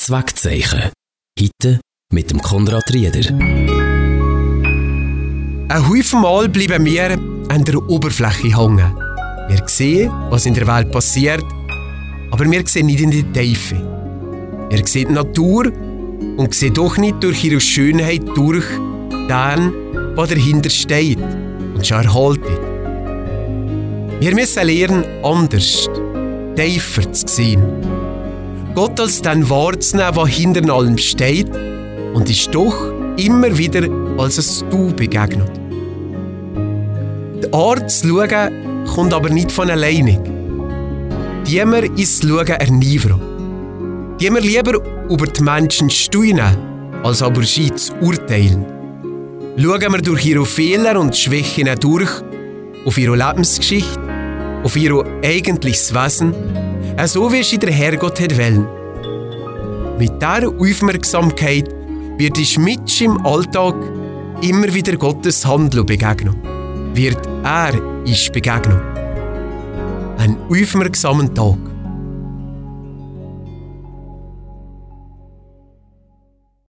Zweckzeichen. Heute mit dem Konrad Rieder. Ein Haufen Mal bleiben wir an der Oberfläche hängen. Wir sehen, was in der Welt passiert, aber wir sehen nicht in die Tiefe. Wir sehen die Natur und sehen doch nicht durch ihre Schönheit durch den, was dahinter steht und schon erhaltet. Wir müssen lernen, anders, tiefer zu sehen. Gott als den wahrzunehmen, was hinter allem steht und ist doch immer wieder als ein Du begegnet. Die Art zu schauen kommt aber nicht von alleine. Die wir ins Schauen erneuern. Die wir lieber über die Menschen staunen, als aber sie zu urteilen. Schauen wir durch ihre Fehler und Schwächen durch, auf ihre Lebensgeschichte, auf ihr eigentliches Wesen, so wie es der Herrgott hat wollen. Mit dieser Aufmerksamkeit wird uns mit im Alltag immer wieder Gottes Handeln begegnen. Wird er uns begegnen. Ein aufmerksamen Tag.